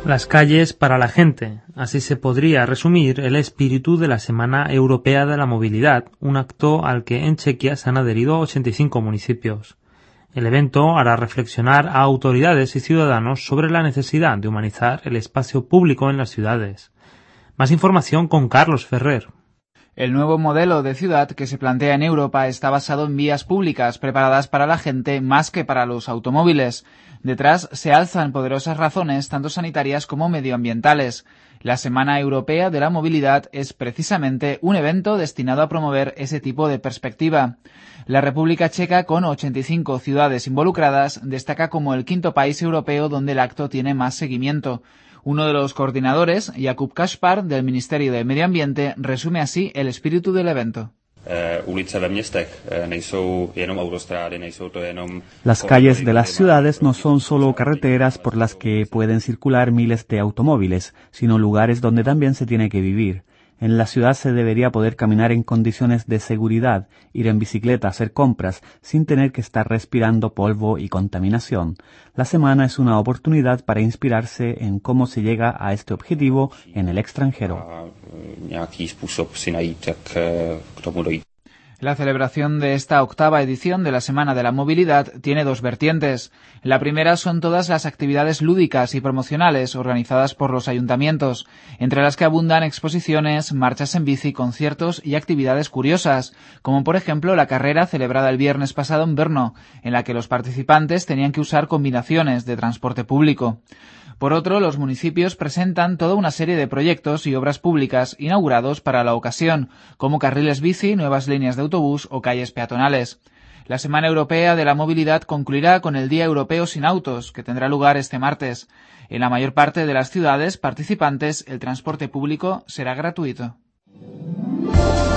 Las calles para la gente. Así se podría resumir el espíritu de la Semana Europea de la Movilidad, un acto al que en Chequia se han adherido 85 municipios. El evento hará reflexionar a autoridades y ciudadanos sobre la necesidad de humanizar el espacio público en las ciudades. Más información con Carlos Ferrer. El nuevo modelo de ciudad que se plantea en Europa está basado en vías públicas preparadas para la gente más que para los automóviles. Detrás se alzan poderosas razones tanto sanitarias como medioambientales. La Semana Europea de la Movilidad es precisamente un evento destinado a promover ese tipo de perspectiva. La República Checa, con 85 ciudades involucradas, destaca como el quinto país europeo donde el acto tiene más seguimiento. Uno de los coordinadores, Jakub Kaspar, del Ministerio de Medio Ambiente, resume así el espíritu del evento. Las calles de las ciudades no son solo carreteras por las que pueden circular miles de automóviles, sino lugares donde también se tiene que vivir. En la ciudad se debería poder caminar en condiciones de seguridad, ir en bicicleta, hacer compras, sin tener que estar respirando polvo y contaminación. La semana es una oportunidad para inspirarse en cómo se llega a este objetivo en el extranjero. La celebración de esta octava edición de la Semana de la Movilidad tiene dos vertientes. La primera son todas las actividades lúdicas y promocionales organizadas por los ayuntamientos, entre las que abundan exposiciones, marchas en bici, conciertos y actividades curiosas, como por ejemplo la carrera celebrada el viernes pasado en Brno, en la que los participantes tenían que usar combinaciones de transporte público. Por otro, los municipios presentan toda una serie de proyectos y obras públicas inaugurados para la ocasión, como carriles bici, nuevas líneas de autobús o calles peatonales. La Semana Europea de la Movilidad concluirá con el Día Europeo sin Autos, que tendrá lugar este martes. En la mayor parte de las ciudades participantes, el transporte público será gratuito.